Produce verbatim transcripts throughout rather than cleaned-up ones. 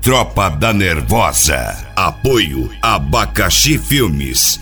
Tropa da Nervosa. Apoio Abacaxi Filmes.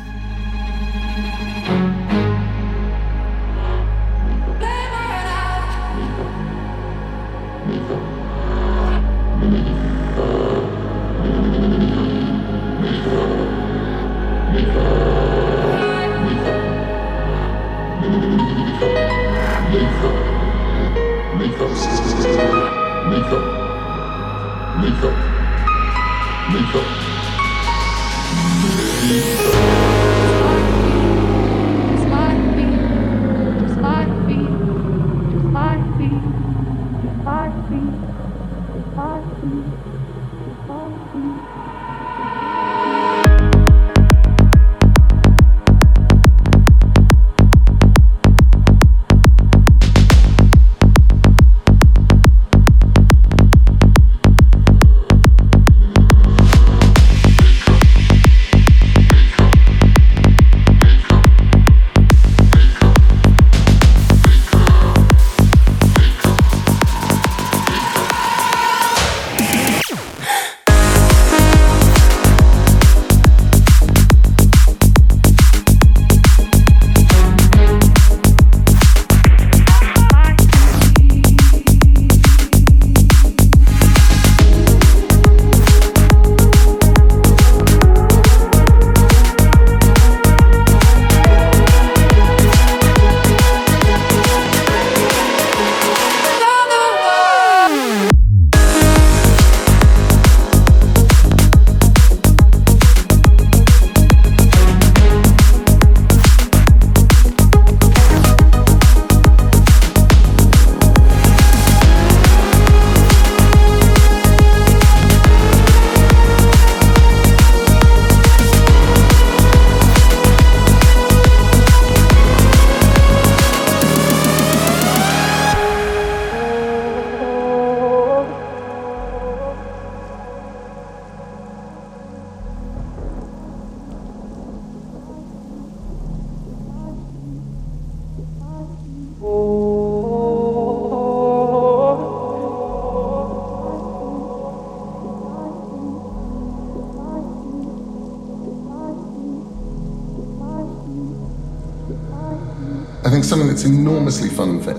I think something that's enormously fun for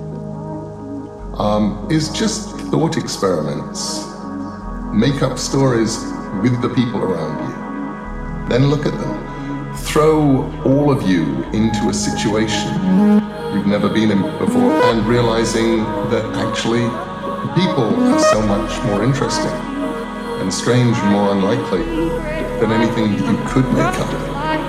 um, is just thought experiments. Make up stories with the people around you. Then look at them. Throw all of you into a situation you've never been in before, and realizing that actually people are so much more interesting and strange and more unlikely than anything you could make up.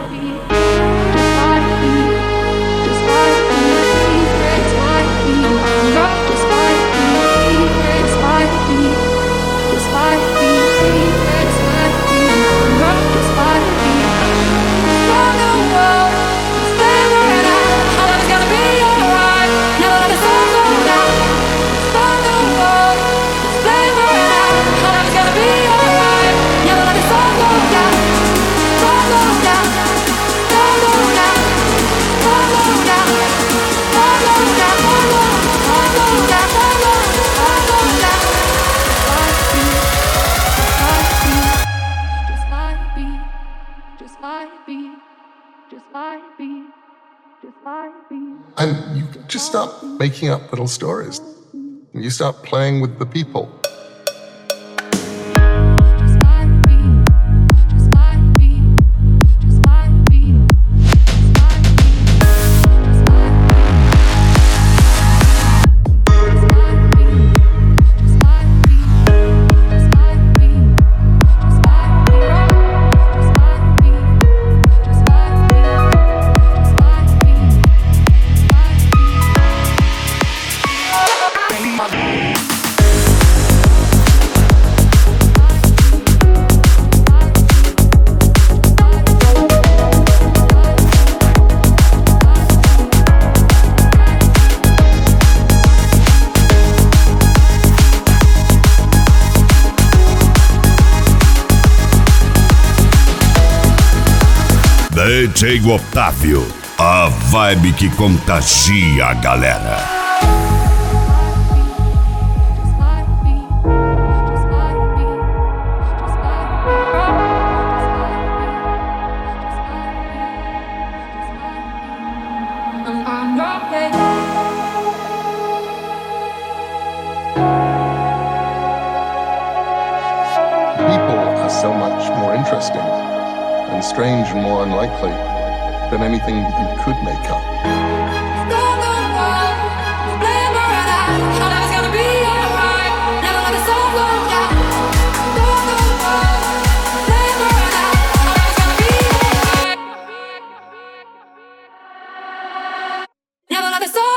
And you just start making up little stories. You start playing with the people. D J Otávio, a vibe que contagia a galera. So much more interesting and strange and more unlikely than anything that you could make up. Never let the soul